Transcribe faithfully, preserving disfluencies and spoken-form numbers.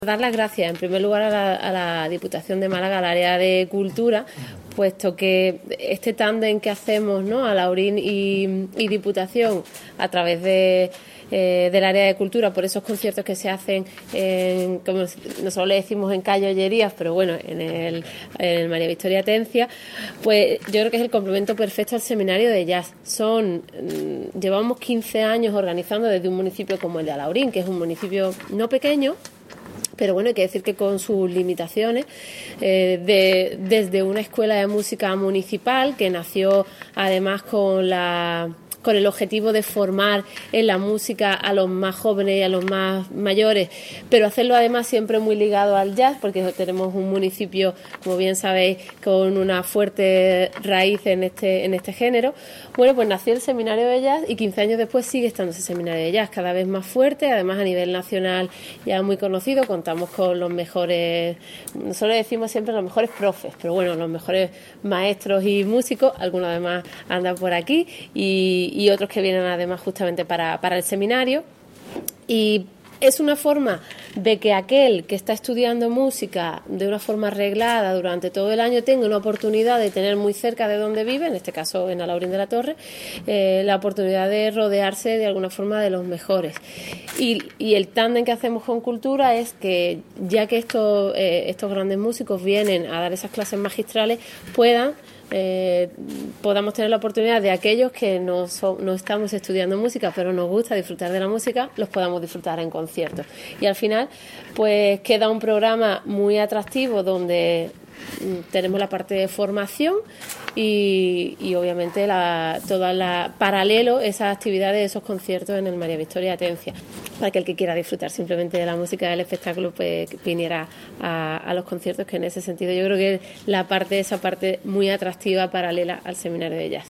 Dar las gracias en primer lugar a la, a la Diputación de Málaga, al área de Cultura, puesto que este tándem que hacemos, ¿no?, Alhaurín y, y Diputación a través de, eh, del área de Cultura, por esos conciertos que se hacen, en, como nosotros le decimos en calle Ollerías, pero bueno, en el, en el María Victoria Atencia, pues yo creo que es el complemento perfecto al seminario de jazz. Son, llevamos quince años organizando desde un municipio como el de Alhaurín, que es un municipio no pequeño, pero bueno, hay que decir que con sus limitaciones, eh, de, desde una escuela de música municipal que nació además con la con el objetivo de formar en la música a los más jóvenes y a los más mayores, pero hacerlo además siempre muy ligado al jazz, porque tenemos un municipio, como bien sabéis, con una fuerte raíz en este, en este género. Bueno, pues nació el seminario de jazz y quince años después sigue estando ese seminario de jazz, cada vez más fuerte, además a nivel nacional ya muy conocido. Contamos con los mejores, nosotros decimos siempre los mejores profes, pero bueno, los mejores maestros y músicos, algunos además andan por aquí, y y otros que vienen además justamente para, para el seminario. Y es una forma de que aquel que está estudiando música de una forma reglada durante todo el año tenga una oportunidad de tener muy cerca de donde vive, en este caso en Alhaurín de la Torre, eh, la oportunidad de rodearse de alguna forma de los mejores. Y, y el tándem que hacemos con Cultura es que, ya que estos, eh, estos grandes músicos vienen a dar esas clases magistrales, puedan Eh, podamos tener la oportunidad de aquellos que no, so, no estamos estudiando música pero nos gusta disfrutar de la música, los podamos disfrutar en conciertos. Y al final pues queda un programa muy atractivo donde tenemos la parte de formación y, y obviamente la, toda la paralelo esas actividades, esos conciertos en el María Victoria Atencia, para que el que quiera disfrutar simplemente de la música del espectáculo pues viniera a, a los conciertos, que en ese sentido yo creo que es la parte esa parte muy atractiva paralela al seminario de jazz.